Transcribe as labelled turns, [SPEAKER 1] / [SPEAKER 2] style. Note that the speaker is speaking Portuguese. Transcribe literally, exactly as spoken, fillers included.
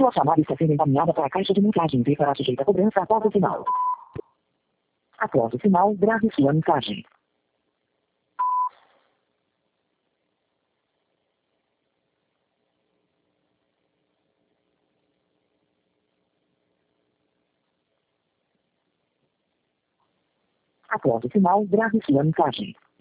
[SPEAKER 1] Sua chamada está sendo encaminhada para a caixa de mensagens e será sujeita a cobrança após o sinal. Após o sinal, grave sua mensagem. Após o sinal, grave sua mensagem.